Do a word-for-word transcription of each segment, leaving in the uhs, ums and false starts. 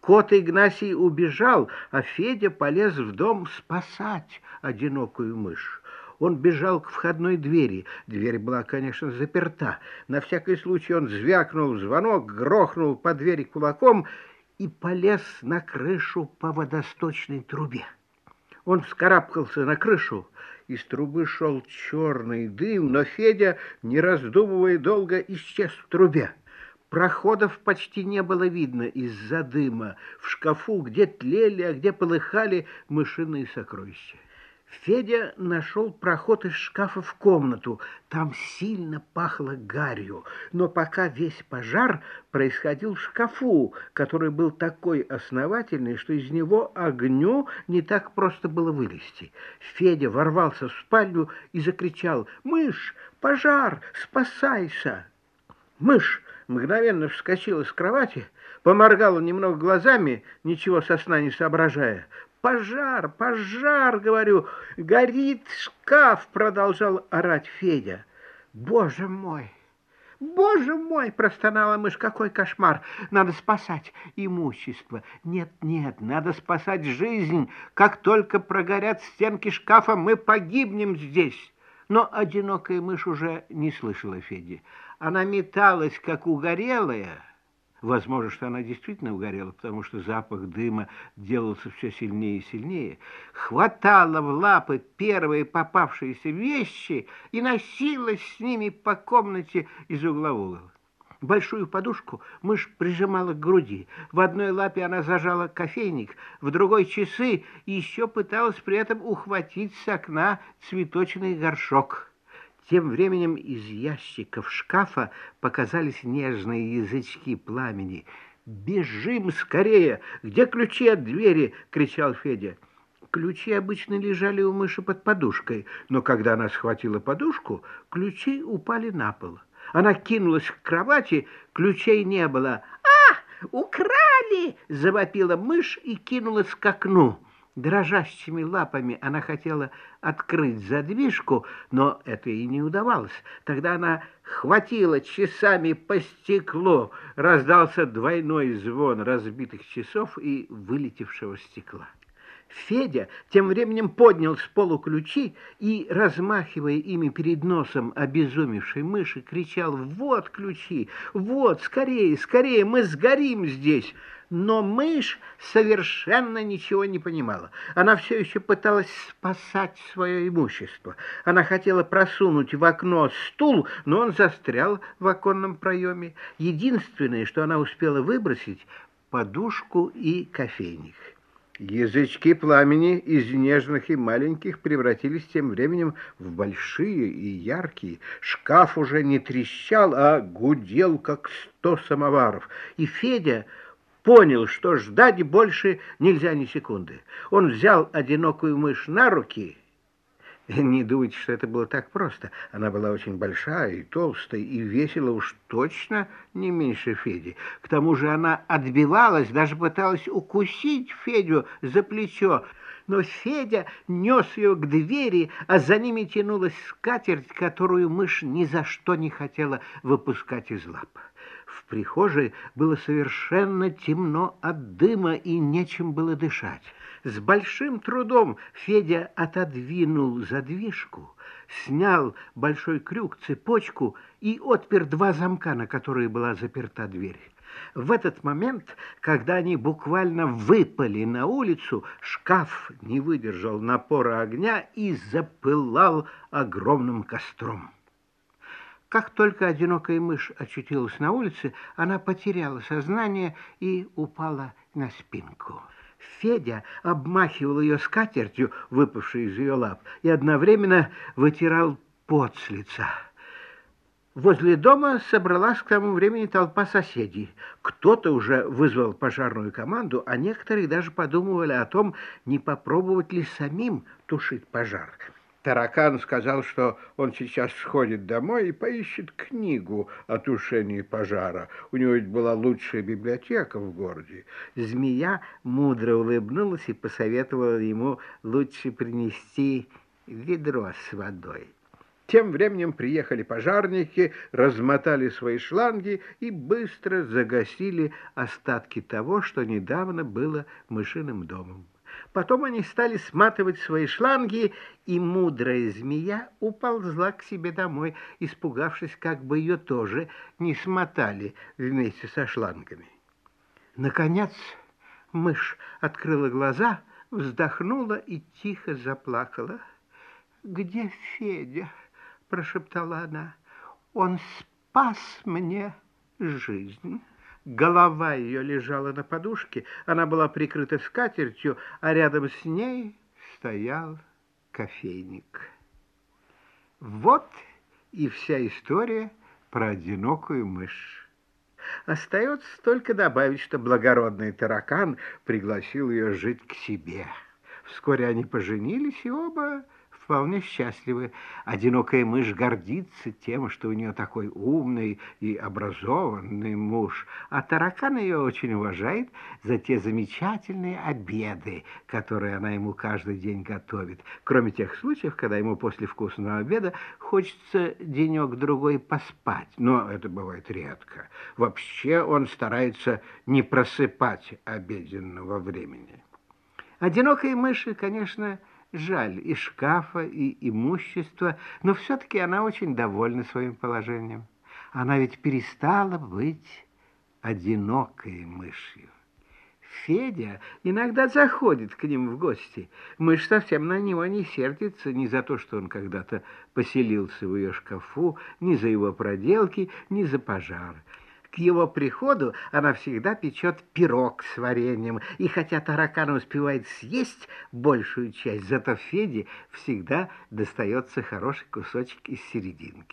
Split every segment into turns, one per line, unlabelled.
Кот Игнасий убежал, а Федя полез в дом спасать одинокую мышь. Он бежал к входной двери. Дверь была, конечно, заперта. На всякий случай он звякнул в звонок, грохнул по двери кулаком и полез на крышу по водосточной трубе. Он вскарабкался на крышу, из трубы шел черный дым, но Федя, не раздумывая долго, исчез в трубе. Проходов почти не было видно из-за дыма. В шкафу где тлели, а где полыхали мышиные сокровища. Федя нашел проход из шкафа в комнату. Там сильно пахло гарью. Но пока весь пожар происходил в шкафу, который был такой основательный, что из него огню не так просто было вылезти. Федя ворвался в спальню и закричал: «Мышь! Пожар! Спасайся!» Мышь мгновенно вскочила с кровати, поморгала немного глазами, ничего со сна не соображая. «Пожар! Пожар!» — говорю. «Горит шкаф!» — продолжал орать Федя. «Боже мой! Боже мой!» — простонала мышь. «Какой кошмар! Надо спасать имущество! Нет, нет, надо спасать жизнь! Как только прогорят стенки шкафа, мы погибнем здесь!» Но одинокая мышь уже не слышала Феди. Она металась, как угорелая. Возможно, что она действительно угорела, потому что запах дыма делался все сильнее и сильнее. Хватала в лапы первые попавшиеся вещи и носилась с ними по комнате из угла в угол. Большую подушку мышь прижимала к груди. В одной лапе она зажала кофейник, в другой — часы, и еще пыталась при этом ухватить с окна цветочный горшок. Тем временем из ящиков шкафа показались нежные язычки пламени. «Бежим скорее! Где ключи от двери?» — кричал Федя. Ключи обычно лежали у мыши под подушкой, но когда она схватила подушку, ключи упали на пол. Она кинулась к кровати, ключей не было. «А, украли!» — завопила мышь и кинулась к окну. Дрожащими лапами она хотела открыть задвижку, но это ей не удавалось. Тогда она хватила часами по стеклу. Раздался двойной звон разбитых часов и вылетевшего стекла. Федя тем временем поднял с полу ключи и, размахивая ими перед носом обезумевшей мыши, кричал: «Вот ключи! Вот! Скорее, скорее! Мы сгорим здесь!» Но мышь совершенно ничего не понимала. Она все еще пыталась спасать свое имущество. Она хотела просунуть в окно стул, но он застрял в оконном проеме. Единственное, что она успела выбросить — подушку и кофейник. Язычки пламени из нежных и маленьких превратились тем временем в большие и яркие. Шкаф уже не трещал, а гудел, как сто самоваров. И Федя понял, что ждать больше нельзя ни секунды. Он взял одинокую мышь на руки. Не думайте, что это было так просто. Она была очень большая и толстая, и весила уж точно не меньше Феди. К тому же она отбивалась, даже пыталась укусить Федю за плечо. Но Федя нес ее к двери, а за ними тянулась скатерть, которую мышь ни за что не хотела выпускать из лап. В прихожей было совершенно темно от дыма, и нечем было дышать. С большим трудом Федя отодвинул задвижку, снял большой крюк, цепочку и отпер два замка, на которые была заперта дверь. В этот момент, когда они буквально выпали на улицу, шкаф не выдержал напора огня и запылал огромным костром. Как только одинокая мышь очутилась на улице, она потеряла сознание и упала на спинку. Федя обмахивал ее скатертью, выпавшей из ее лап, и одновременно вытирал пот с лица. Возле дома собралась к тому времени толпа соседей. Кто-то уже вызвал пожарную команду, а некоторые даже подумывали о том, не попробовать ли самим тушить пожар. Таракан сказал, что он сейчас сходит домой и поищет книгу о тушении пожара. У него ведь была лучшая библиотека в городе. Змея мудро улыбнулась и посоветовала ему лучше принести ведро с водой. Тем временем приехали пожарники, размотали свои шланги и быстро загасили остатки того, что недавно было мышиным домом. Потом они стали сматывать свои шланги, и мудрая змея уползла к себе домой, испугавшись, как бы ее тоже не смотали вместе со шлангами. Наконец мышь открыла глаза, вздохнула и тихо заплакала. «Где Федя?» — прошептала она. «Он спас мне жизнь». Голова ее лежала на подушке, она была прикрыта скатертью, а рядом с ней стоял кофейник. Вот и вся история про одинокую мышь. Остается только добавить, что благородный таракан пригласил ее жить к себе. Вскоре они поженились, и оба вполне счастливы. Одинокая мышь гордится тем, что у нее такой умный и образованный муж, а таракан ее очень уважает за те замечательные обеды, которые она ему каждый день готовит, кроме тех случаев, когда ему после вкусного обеда хочется денек-другой поспать, но это бывает редко. Вообще он старается не просыпать обеденного времени. Одинокой мыши, конечно, жаль и шкафа, и имущества, но все-таки она очень довольна своим положением. Она ведь перестала быть одинокой мышью. Федя иногда заходит к ним в гости. Мышь совсем на него не сердится ни за то, что он когда-то поселился в ее шкафу, ни за его проделки, ни за пожар. К его приходу она всегда печет пирог с вареньем, и хотя таракан успевает съесть большую часть, зато Феде всегда достается хороший кусочек из серединки.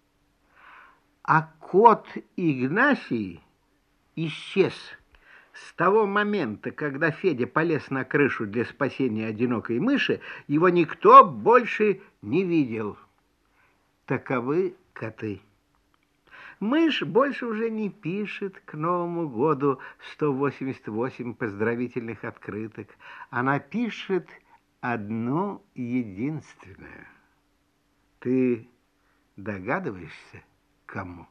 А кот Игнасий исчез с того момента, когда Федя полез на крышу для спасения одинокой мыши. Его никто больше не видел. Таковы коты. Мышь больше уже не пишет к Новому году сто восемьдесят восемь поздравительных открыток. Она пишет одну единственную. Ты догадываешься, кому?